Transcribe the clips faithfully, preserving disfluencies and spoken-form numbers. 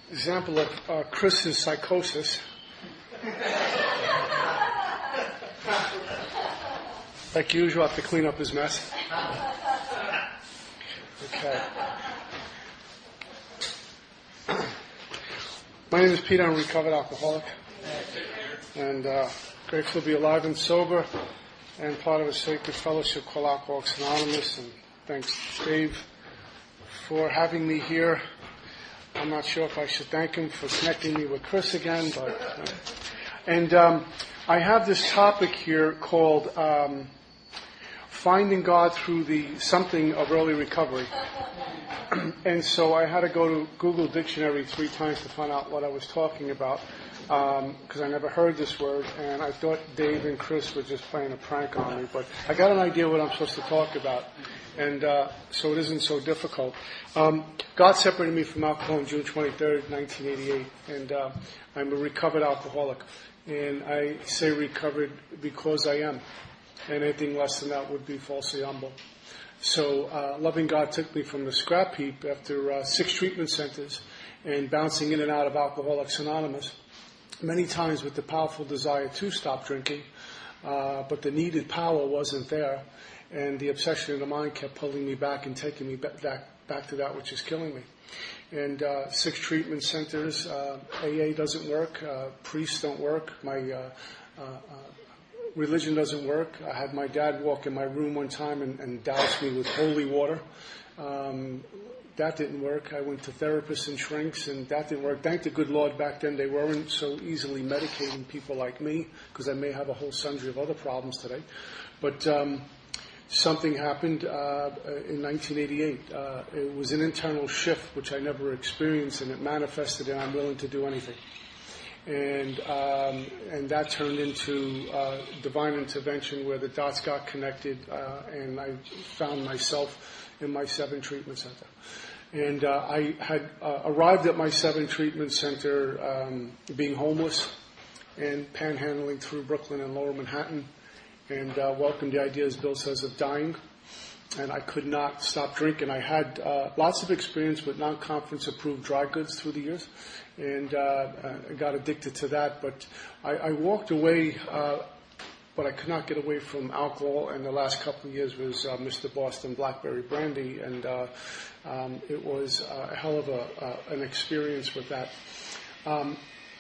example of uh, Chris's psychosis. Like usual, I have to clean up his mess. Okay. My name is Peter. I'm a recovered alcoholic. And uh, grateful to be alive and sober and part of a sacred fellowship called Alcoholics Anonymous. And thanks, Dave, for having me here. I'm not sure if I should thank him for connecting me with Chris again, but uh, and um, I have this topic here called um, Finding God Through the Something of Early Recovery. And so I had to go to Google Dictionary three times to find out what I was talking about, because um, I never heard this word, and I thought Dave and Chris were just playing a prank on me, but I got an idea what I'm supposed to talk about. And uh, so it isn't so difficult. Um, God separated me from alcohol on June twenty-third, nineteen eighty-eight, and uh, I'm a recovered alcoholic. And I say recovered because I am. And anything less than that would be falsely humble. So uh, loving God took me from the scrap heap after uh, six treatment centers and bouncing in and out of Alcoholics Anonymous, many times with the powerful desire to stop drinking, uh, but the needed power wasn't there. And the obsession in the mind kept pulling me back and taking me back, back to that which is killing me. And uh, six treatment centers, uh, A A doesn't work, uh, priests don't work, my uh, uh, uh, religion doesn't work. I had my dad walk in my room one time and, and douse me with holy water. Um, that didn't work. I went to therapists and shrinks, and that didn't work. Thank the good Lord back then they weren't so easily medicating people like me, because I may have a whole sundry of other problems today. But um, something happened uh, in nineteen eighty-eight. Uh, it was an internal shift which I never experienced, and it manifested in I'm willing to do anything. And um, and that turned into uh, divine intervention where the dots got connected, uh, and I found myself in my seven treatment center. And uh, I had uh, arrived at my seven treatment center um, being homeless and panhandling through Brooklyn and Lower Manhattan, and uh, welcomed the idea, as Bill says, of dying. And I could not stop drinking. I had uh, lots of experience with non-conference approved dry goods through the years, and uh, I got addicted to that. But I, I walked away, uh, but I could not get away from alcohol. And the last couple of years was uh, Mister Boston Blackberry Brandy, and uh, um, it was a hell of a, uh, an experience with that. Um,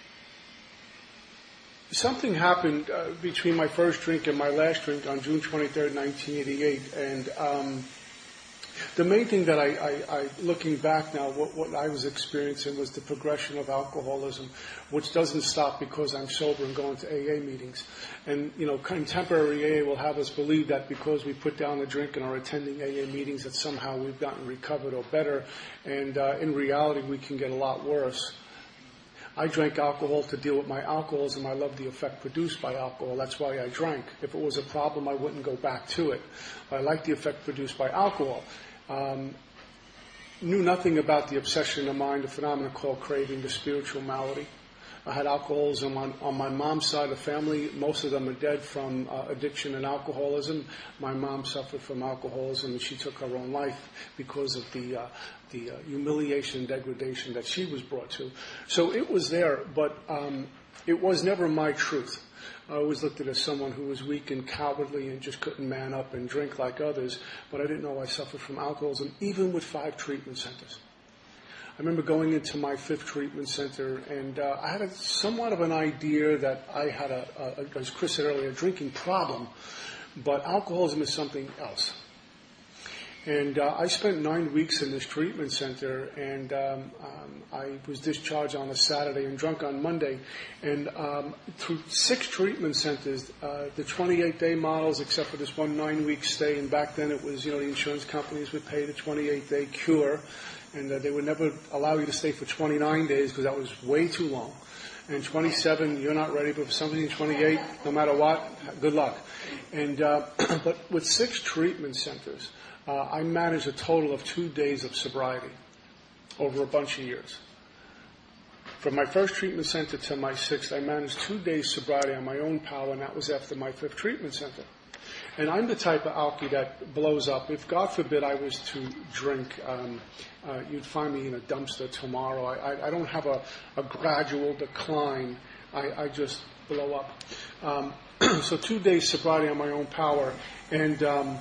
Something happened uh, between my first drink and my last drink on June twenty-third, nineteen eighty-eight, and um, the main thing that I, I, I looking back now, what, what I was experiencing was the progression of alcoholism, which doesn't stop because I'm sober and going to A A meetings. And, you know, contemporary A A will have us believe that because we put down a drink and are attending A A meetings that somehow we've gotten recovered or better, and uh, in reality we can get a lot worse. I drank alcohol to deal with my alcoholism. I love the effect produced by alcohol. That's why I drank. If it was a problem, I wouldn't go back to it. I like the effect produced by alcohol. Um, knew nothing about the obsession in the mind, a phenomenon called craving, the spiritual malady. I had alcoholism on, on my mom's side of the family. Most of them are dead from uh, addiction and alcoholism. My mom suffered from alcoholism, and she took her own life because of the uh, the uh, humiliation and degradation that she was brought to. So it was there, but um, it was never my truth. I always looked at it as someone who was weak and cowardly and just couldn't man up and drink like others, but I didn't know I suffered from alcoholism, even with five treatment centers. I remember going into my fifth treatment center, and uh, I had a, somewhat of an idea that I had, a, a, as Chris said earlier, a drinking problem, but alcoholism is something else. And uh, I spent nine weeks in this treatment center, and um, um, I was discharged on a Saturday and drunk on Monday. And um, through six treatment centers, uh, the twenty-eight day models, except for this one nine-week stay, and back then it was, you know, the insurance companies would pay the twenty-eight day cure, and uh, they would never allow you to stay for twenty-nine days because that was way too long. And twenty-seven, you're not ready, but for something in twenty-eight, no matter what, good luck. And uh, but with six treatment centers, Uh, I managed a total of two days of sobriety over a bunch of years. From my first treatment center to my sixth, I managed two days sobriety on my own power, and that was after my fifth treatment center. And I'm the type of alky that blows up. If, God forbid, I was to drink, um, uh, you'd find me in a dumpster tomorrow. I, I, I don't have a, a gradual decline. I, I just blow up. Um, so two days sobriety on my own power. And um,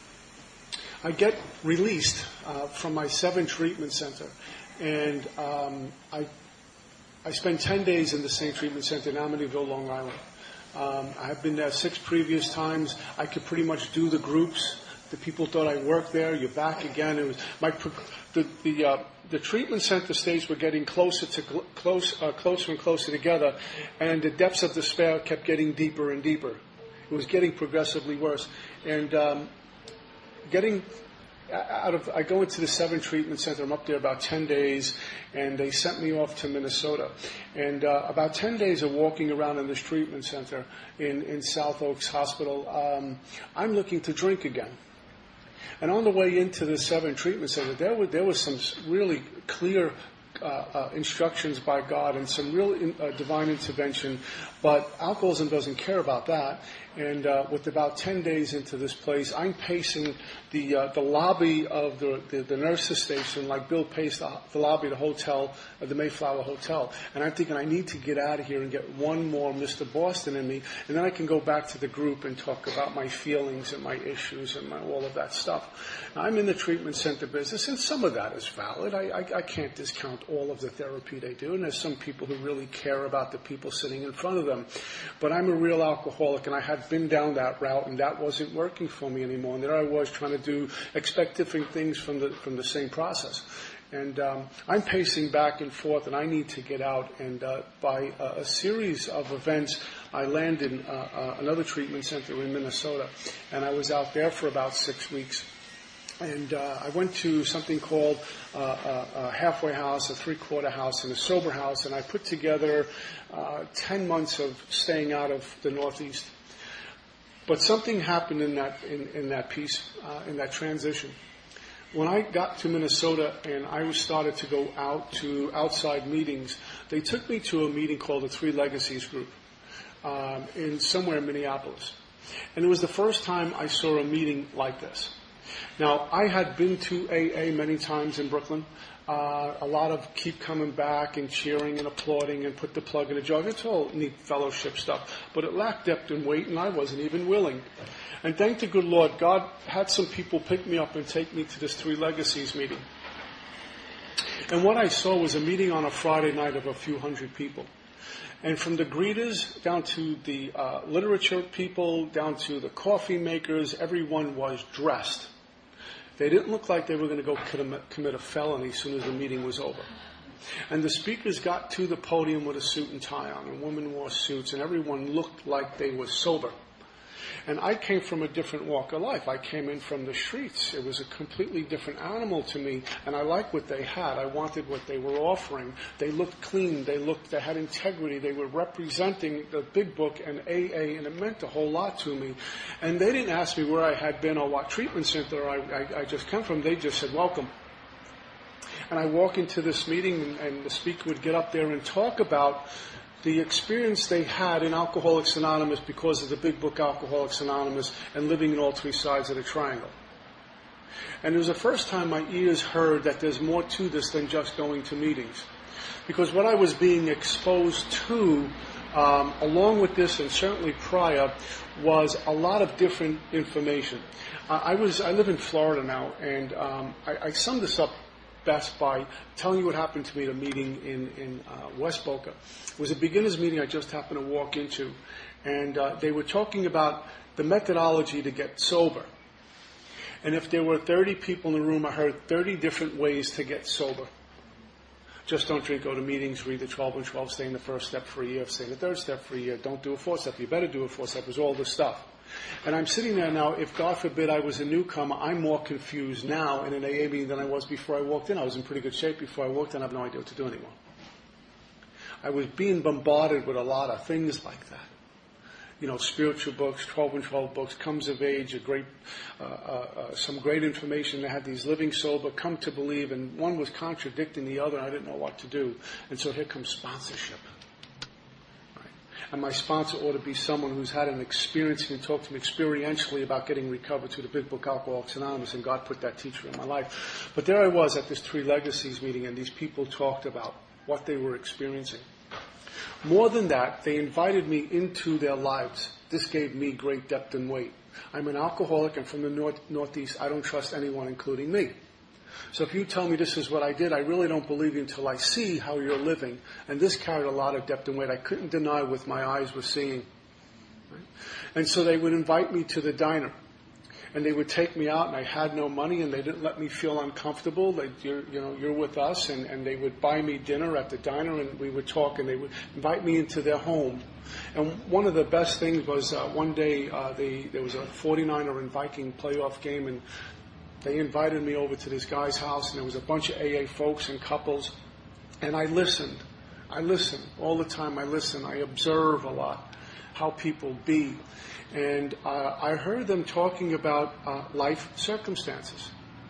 I get released uh, from my seven treatment center. And um, I, I spend ten days in the same treatment center in Amityville, Long Island. Um, I've been there six previous times. I could pretty much do the groups. The people thought I worked there. You're back again. It was my the the, uh, the treatment center stays were getting closer to cl- close uh, closer and closer together, and the depths of despair kept getting deeper and deeper. It was getting progressively worse, and um, getting. Out of, I go into the seven treatment center. I'm up there about ten days, and they sent me off to Minnesota. And uh, about ten days of walking around in this treatment center in, in South Oaks Hospital, um, I'm looking to drink again. And on the way into the seven treatment center, there were there was some really clear uh, uh, instructions by God and some real in, uh, divine intervention. But alcoholism doesn't care about that. And uh, with about ten days into this place, I'm pacing the uh, the lobby of the, the the nurses station like Bill paced the, the lobby of the hotel, uh, the Mayflower Hotel. And I'm thinking I need to get out of here and get one more Mister Boston in me, and then I can go back to the group and talk about my feelings and my issues and my, all of that stuff. Now, I'm in the treatment center business, and some of that is valid. I, I I can't discount all of the therapy they do, and there's some people who really care about the people sitting in front of them. But I'm a real alcoholic, and I had been down that route, and that wasn't working for me anymore. And there I was trying to do, expect different things from the from the same process. And um, I'm pacing back and forth, and I need to get out. And uh, by a, a series of events, I landed in uh, uh, another treatment center in Minnesota, and I was out there for about six weeks. And uh, I went to something called uh, a, a halfway house, a three-quarter house, and a sober house, and I put together uh, ten months of staying out of the Northeast. But something happened in that in, in that piece, uh, in that transition. When I got to Minnesota and I was started to go out to outside meetings, they took me to a meeting called the Three Legacies Group um, in somewhere in Minneapolis. And it was the first time I saw a meeting like this. Now, I had been to A A many times in Brooklyn. Uh, a lot of keep coming back and cheering and applauding and put the plug in a jug. It's all neat fellowship stuff. But it lacked depth and weight, and I wasn't even willing. And thank the good Lord, God had some people pick me up and take me to this Three Legacies meeting. And what I saw was a meeting on a Friday night of a few hundred people. And from the greeters down to the uh, literature people, down to the coffee makers, everyone was dressed. They didn't look like they were going to go commit a felony as soon as the meeting was over. And the speakers got to the podium with a suit and tie on, and women wore suits, and everyone looked like they were sober. And I came from a different walk of life. I came in from the streets. It was a completely different animal to me, and I liked what they had. I wanted what they were offering. They looked clean. They looked, they had integrity. They were representing the big book and A A, and it meant a whole lot to me. And they didn't ask me where I had been or what treatment center I, I, I just came from. They just said, welcome. And I walk into this meeting, and, and the speaker would get up there and talk about the experience they had in Alcoholics Anonymous because of the big book Alcoholics Anonymous and living in all three sides of the triangle. And it was the first time my ears heard that there's more to this than just going to meetings. Because what I was being exposed to, um, along with this and certainly prior, was a lot of different information. Uh, I was I live in Florida now, and um, I, I summed this up best by telling you what happened to me at a meeting in, in uh, West Boca. It was a beginner's meeting I just happened to walk into, and uh, they were talking about the methodology to get sober. And if there were thirty people in the room, I heard thirty different ways to get sober. Just don't drink, go to meetings, read the twelve and twelve, stay in the first step for a year, stay in the third step for a year, don't do a fourth step, you better do a fourth step, it was all this stuff. And I'm sitting there now, if God forbid I was a newcomer, I'm more confused now in an A A meeting than I was before I walked in. I was in pretty good shape before I walked in, I have no idea what to do anymore. I was being bombarded with a lot of things like that. You know, spiritual books, twelve and twelve books, Comes of Age, a great, uh, uh, uh, some great information. They had these Living Sober, Come to Believe, and one was contradicting the other, and I didn't know what to do. And so here comes sponsorship. Right? And my sponsor ought to be someone who's had an experience and can talk to me experientially about getting recovered through the Big Book Alcoholics Anonymous, and God put that teacher in my life. But there I was at this Three Legacies meeting, and these people talked about what they were experiencing. More than that, they invited me into their lives. This gave me great depth and weight. I'm an alcoholic, and from the north, Northeast, I don't trust anyone, including me. So if you tell me this is what I did, I really don't believe you until I see how you're living. And this carried a lot of depth and weight. I couldn't deny what my eyes were seeing. Right? And so they would invite me to the diner. And they would take me out, and I had no money, and they didn't let me feel uncomfortable. They, you're, you know, you're with us, and, and they would buy me dinner at the diner, and we would talk, and they would invite me into their home. And one of the best things was uh, one day uh, they, there was a forty-niner and Viking playoff game, and they invited me over to this guy's house, and there was a bunch of A A folks and couples, and I listened. I listen all the time. I listen. I observe a lot how people be. And uh, I heard them talking about uh, life circumstances,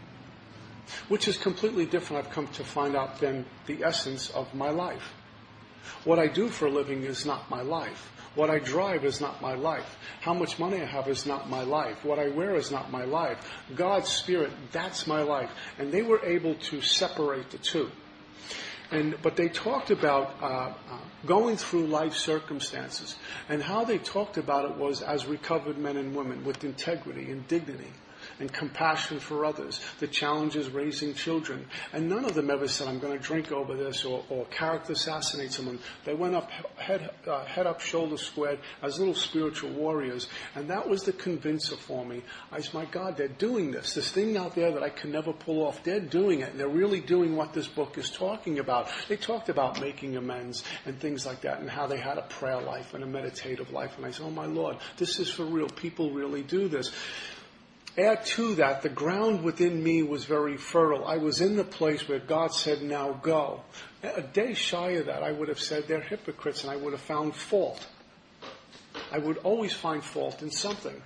which is completely different, I've come to find out, than the essence of my life. What I do for a living is not my life. What I drive is not my life. How much money I have is not my life. What I wear is not my life. God's Spirit, that's my life. And they were able to separate the two. And, but they talked about uh, uh, going through life circumstances, and how they talked about it was as recovered men and women with integrity and dignity and compassion for others, the challenges raising children. And none of them ever said, I'm going to drink over this or, or character assassinate someone. They went up head, uh, head up, shoulders squared as little spiritual warriors. And that was the convincer for me. I said, my God, they're doing this. This thing out there that I can never pull off, they're doing it. And they're really doing what this book is talking about. They talked about making amends and things like that, and how they had a prayer life and a meditative life. And I said, oh my Lord, this is for real. People really do this. Add to that, the ground within me was very fertile. I was in the place where God said, now go. A day shy of that, I would have said they're hypocrites, and I would have found fault. I would always find fault in something.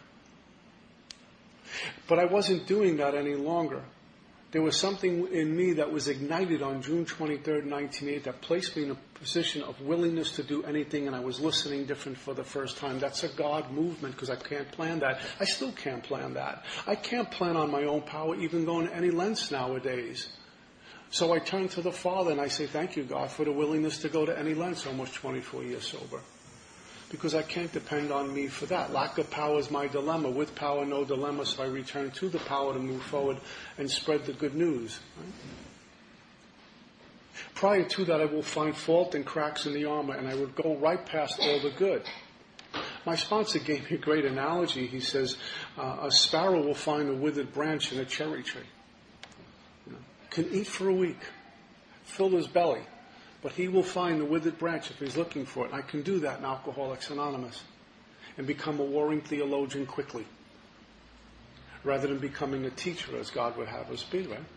But I wasn't doing that any longer. There was something in me that was ignited on June twenty-third, nineteen eighty, that placed me in a position of willingness to do anything, and I was listening different for the first time. That's a God movement, because I can't plan that. I still can't plan that. I can't plan on my own power, even going to any lengths nowadays. So I turn to the Father and I say, thank you, God, for the willingness to go to any lengths, almost twenty-four years sober. Because I can't depend on me for that. Lack of power is my dilemma. With power, no dilemma. So I return to the power to move forward and spread the good news. Right? Prior to that, I will find fault and cracks in the armor, and I would go right past all the good. My sponsor gave me a great analogy. He says, uh, a sparrow will find a withered branch in a cherry tree. You know, can eat for a week, fill his belly. But he will find the withered branch if he's looking for it. And I can do that in Alcoholics Anonymous and become a warring theologian quickly, rather than becoming a teacher as God would have us be, right?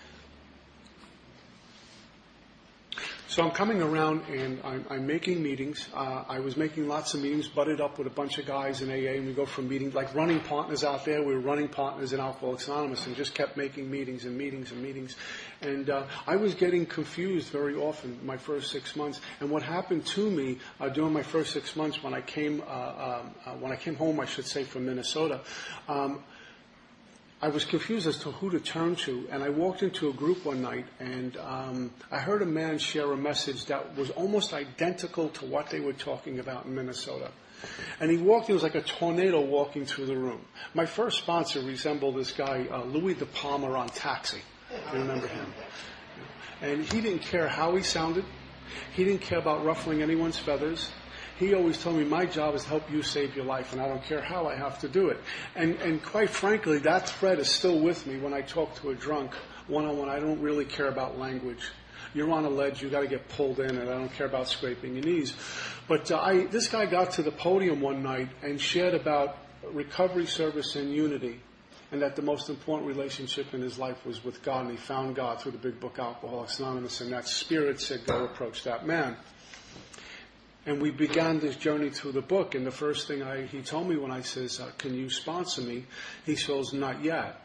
So I'm coming around and I'm, I'm making meetings. Uh, I was making lots of meetings, butted up with a bunch of guys in A A, and we go from meetings, like running partners out there. We were running partners in Alcoholics Anonymous and just kept making meetings and meetings and meetings. And uh, I was getting confused very often my first six months. And what happened to me uh, during my first six months when I came, uh, um, uh, when I came home, I should say, from Minnesota, um, I was confused as to who to turn to, and I walked into a group one night, and um, I heard a man share a message that was almost identical to what they were talking about in Minnesota. And he walked, it was like a tornado walking through the room. My first sponsor resembled this guy, uh, Louis De Palma on Taxi. You remember him? And he didn't care how he sounded. He didn't care about ruffling anyone's feathers. He always told me, my job is to help you save your life, and I don't care how I have to do it. And, and quite frankly, that thread is still with me when I talk to a drunk one-on-one. I don't really care about language. You're on a ledge, you got to get pulled in, and I don't care about scraping your knees. But uh, I, this guy got to the podium one night and shared about recovery, service, and unity, and that the most important relationship in his life was with God, and he found God through the Big Book Alcoholics Anonymous, and that Spirit said, go approach that man. And we began this journey through the book, and the first thing I, he told me when I says, uh, can you sponsor me? He says, not yet.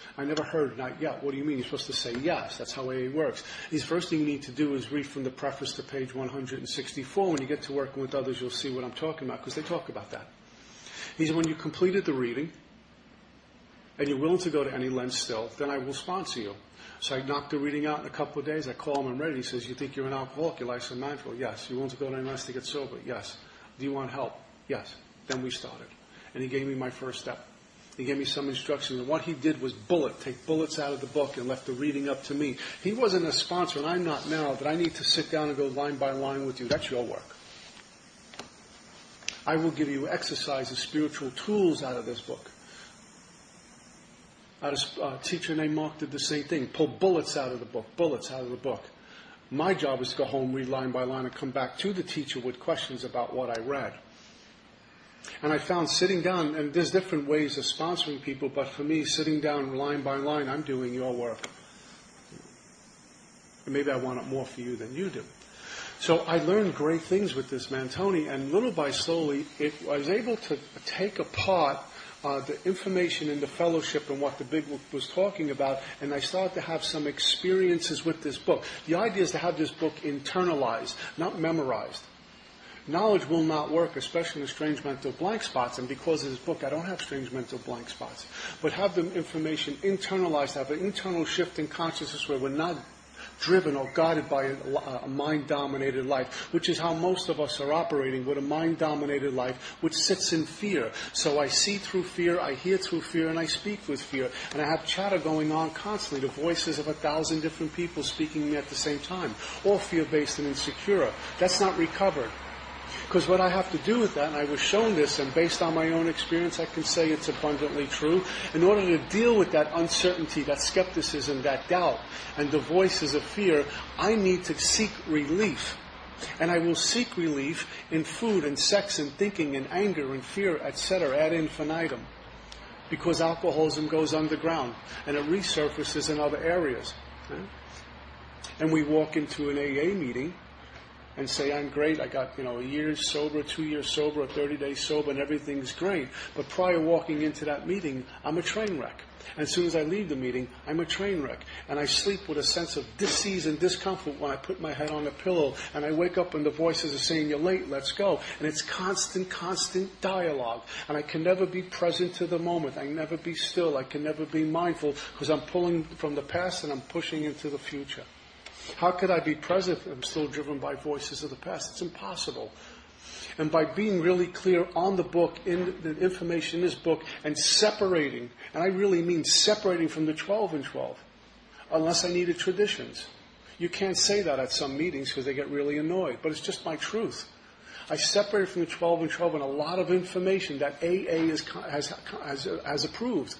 I never heard not yet. What do you mean? You're supposed to say yes. That's how A A works. The first thing you need to do is read from the preface to page one hundred sixty-four. When you get to working with others, you'll see what I'm talking about, because they talk about that. He said, when you completed the reading, and you're willing to go to any length still, then I will sponsor you. So I knocked the reading out in a couple of days. I call him, I'm ready. He says, you think you're an alcoholic? Your life's unmanageable? Yes. You willing to go to any lengths to get sober? Yes. Do you want help? Yes. Then we started. And he gave me my first step. He gave me some instructions. And what he did was bullet, take bullets out of the book and left the reading up to me. He wasn't a sponsor, and I'm not now, that I need to sit down and go line by line with you. That's your work. I will give you exercises, spiritual tools out of this book. I had a uh, teacher named Mark did the same thing. Pull bullets out of the book, bullets out of the book. My job is to go home, read line by line, and come back to the teacher with questions about what I read. And I found sitting down, and there's different ways of sponsoring people, but for me, sitting down line by line, I'm doing your work. And maybe I want it more for you than you do. So I learned great things with this man, Tony, and little by slowly, it, I was able to take apart Uh, the information in the fellowship and what the big book was talking about, and I started to have some experiences with this book. The idea is to have this book internalized, not memorized. Knowledge will not work, especially in strange mental blank spots, and because of this book, I don't have strange mental blank spots. But have the information internalized, have an internal shift in consciousness where we're not driven or guided by a, a mind-dominated life, which is how most of us are operating, with a mind-dominated life, which sits in fear. So I see through fear, I hear through fear, and I speak with fear. And I have chatter going on constantly, the voices of a thousand different people speaking to me at the same time, all fear-based and insecure. That's not recovered. Because what I have to do with that, and I was shown this, and based on my own experience, I can say it's abundantly true. In order to deal with that uncertainty, that skepticism, that doubt, and the voices of fear, I need to seek relief. And I will seek relief in food and sex and thinking and anger and fear, et cetera, ad infinitum. Because alcoholism goes underground, and it resurfaces in other areas. And we walk into an A A meeting and say, I'm great, I got, you know, a year sober, two years sober, thirty days sober, and everything's great. But prior walking into that meeting, I'm a train wreck. And as soon as I leave the meeting, I'm a train wreck. And I sleep with a sense of dis-ease and discomfort when I put my head on the pillow. And I wake up and the voices are saying, you're late, let's go. And it's constant, constant dialogue. And I can never be present to the moment. I can never be still. I can never be mindful, because I'm pulling from the past and I'm pushing into the future. How could I be present if I'm still driven by voices of the past? It's impossible. And by being really clear on the book, in the information in this book, and separating, and I really mean separating from the twelve and twelve, unless I needed traditions. You can't say that at some meetings because they get really annoyed, but it's just my truth. I separated from the twelve and twelve and a lot of information that A A is, has, has, has approved.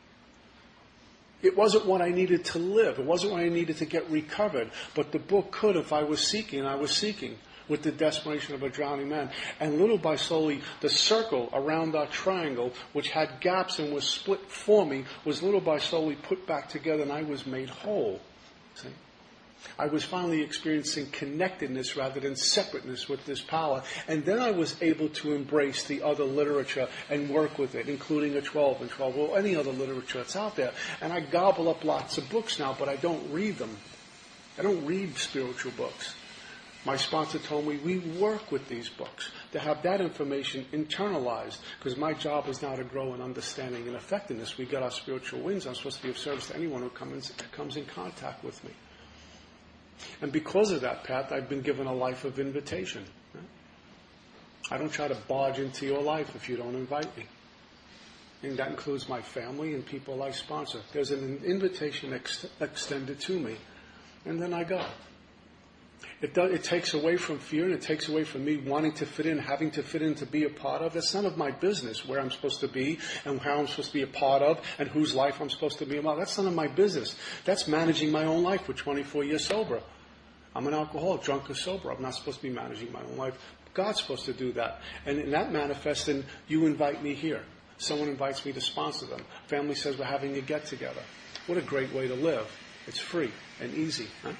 It wasn't what I needed to live. It wasn't what I needed to get recovered. But the book could if I was seeking, and I was seeking with the desperation of a drowning man. And little by slowly, the circle around our triangle, which had gaps and was split for me, was little by slowly put back together, and I was made whole. See? I was finally experiencing connectedness rather than separateness with this power. And then I was able to embrace the other literature and work with it, including a twelve and twelve, or any other literature that's out there. And I gobble up lots of books now, but I don't read them. I don't read spiritual books. My sponsor told me we work with these books to have that information internalized, because my job is now to grow in understanding and effectiveness. We got our spiritual wings. I'm supposed to be of service to anyone who comes, comes in contact with me. And because of that path, I've been given a life of invitation. I don't try to barge into your life if you don't invite me. And that includes my family and people I sponsor. There's an invitation ex- extended to me, and then I go. It, does, it takes away from fear, and it takes away from me wanting to fit in, having to fit in to be a part of. That's none of my business where I'm supposed to be and how I'm supposed to be a part of and whose life I'm supposed to be about. That's none of my business. That's managing my own life for twenty-four years sober. I'm an alcoholic, drunk or sober. I'm not supposed to be managing my own life. God's supposed to do that. And, and that manifests in, you invite me here. Someone invites me to sponsor them. Family says we're having a get-together. What a great way to live. It's free and easy. Huh?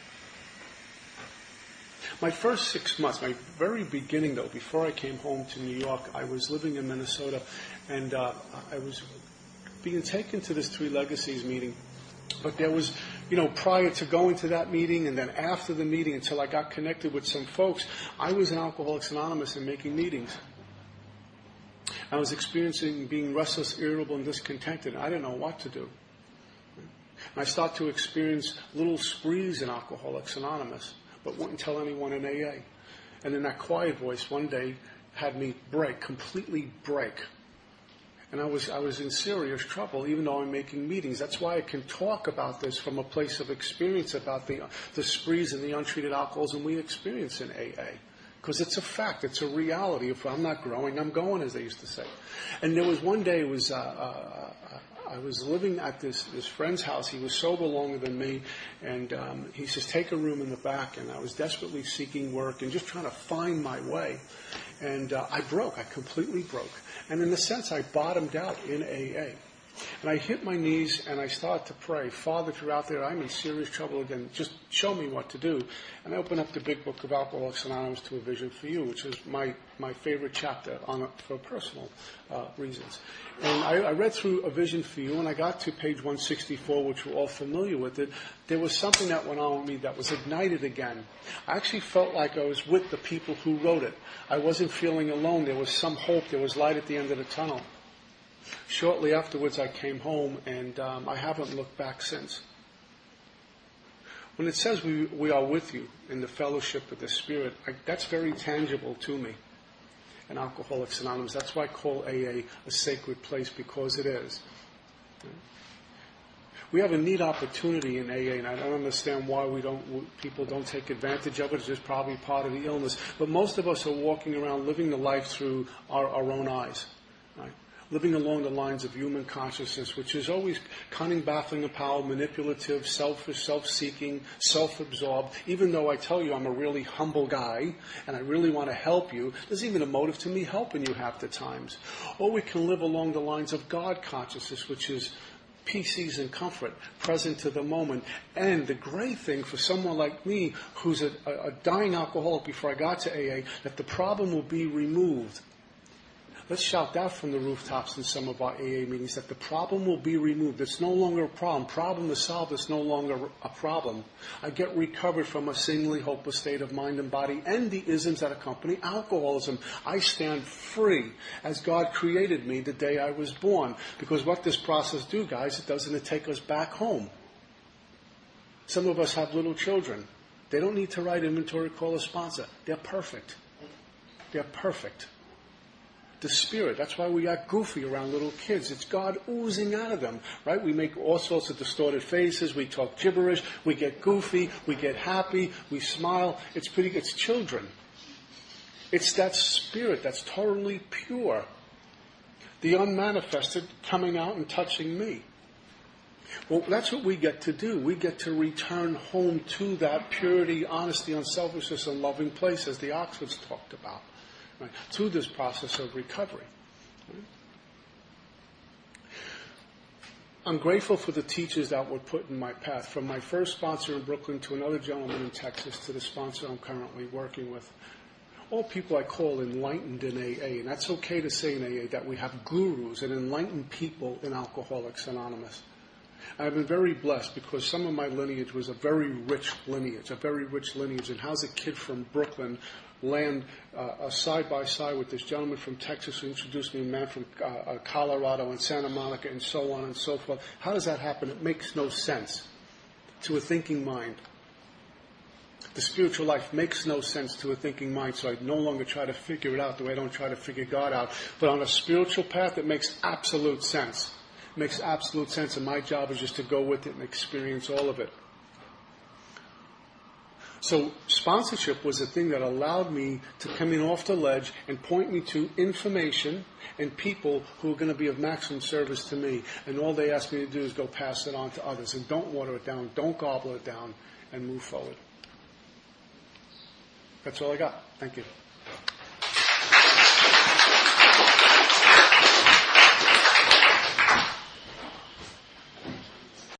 My first six months, my very beginning though, before I came home to New York, I was living in Minnesota, and uh, I was being taken to this Three Legacies meeting. But there was, you know, prior to going to that meeting and then after the meeting until I got connected with some folks, I was in Alcoholics Anonymous and making meetings. I was experiencing being restless, irritable, and discontented. I didn't know what to do. And I started to experience little sprees in Alcoholics Anonymous, but wouldn't tell anyone in A A. And then that quiet voice one day had me break, completely break. And I was I was in serious trouble, even though I'm making meetings. That's why I can talk about this from a place of experience about the the sprees and the untreated alcoholism we experience in A A. Because it's a fact, it's a reality. If I'm not growing, I'm going, as they used to say. And there was one day, it was uh, uh, I was living at this, this friend's house. He was sober longer than me, and um, he says, take a room in the back. And I was desperately seeking work and just trying to find my way. And uh, I broke. I completely broke. And in a sense, I bottomed out in A A. And I hit my knees and I started to pray, Father, if you're out there, I'm in serious trouble again. Just show me what to do. And I opened up the big book of Alcoholics Anonymous to A Vision for You, which is my, my favorite chapter on it for personal uh, reasons. And I, I read through A Vision for You, and I got to page one sixty-four, which we're all familiar with it. There was something that went on with me that was ignited again. I actually felt like I was with the people who wrote it. I wasn't feeling alone. There was some hope. There was light at the end of the tunnel. Shortly afterwards, I came home, and um, I haven't looked back since. When it says we, we are with you in the fellowship of the Spirit, I, that's very tangible to me. In Alcoholics Anonymous, that's why I call A A a sacred place, because it is. We have a neat opportunity in A A, and I don't understand why we don't. People don't take advantage of it. It's just probably part of the illness. But most of us are walking around living the life through our, our own eyes, right? Living along the lines of human consciousness, which is always cunning, baffling, and powerful, manipulative, selfish, self-seeking, self-absorbed. Even though I tell you I'm a really humble guy and I really want to help you, there's even a motive to me helping you half the times. Or we can live along the lines of God consciousness, which is peace, ease, and comfort, present to the moment. And the great thing for someone like me, who's a, a dying alcoholic before I got to A A, that the problem will be removed. Let's shout that from the rooftops in some of our A A meetings, that the problem will be removed. It's no longer a problem. Problem is solved. It's no longer a problem. I get recovered from a seemingly hopeless state of mind and body and the isms that accompany alcoholism. I stand free as God created me the day I was born. Because what this process do, guys, it doesn't take us back home. Some of us have little children. They don't need to write inventory, call a sponsor. They're perfect. They're perfect. The Spirit. That's why we act goofy around little kids. It's God oozing out of them, right? We make all sorts of distorted faces. We talk gibberish. We get goofy. We get happy. We smile. It's pretty, it's children. It's that Spirit that's totally pure. The unmanifested coming out and touching me. Well, that's what we get to do. We get to return home to that purity, honesty, unselfishness, and loving place, as the Oxfords talked about. Right, to this process of recovery. Right? I'm grateful for the teachers that were put in my path, from my first sponsor in Brooklyn to another gentleman in Texas to the sponsor I'm currently working with. All people I call enlightened in A A, and that's okay to say in A A that we have gurus and enlightened people in Alcoholics Anonymous. I've been very blessed because some of my lineage was a very rich lineage, a very rich lineage. And how's a kid from Brooklyn land uh, side by side with this gentleman from Texas who introduced me, a man from uh, uh, Colorado and Santa Monica and so on and so forth? How does that happen? It makes no sense to a thinking mind. The spiritual life makes no sense to a thinking mind, so I no longer try to figure it out the way I don't try to figure God out. But on a spiritual path, it makes absolute sense. It makes absolute sense, and my job is just to go with it and experience all of it. So sponsorship was a thing that allowed me to come in off the ledge and point me to information and people who are going to be of maximum service to me. And all they ask me to do is go pass it on to others. And don't water it down, don't gobble it down, and move forward. That's all I got. Thank you.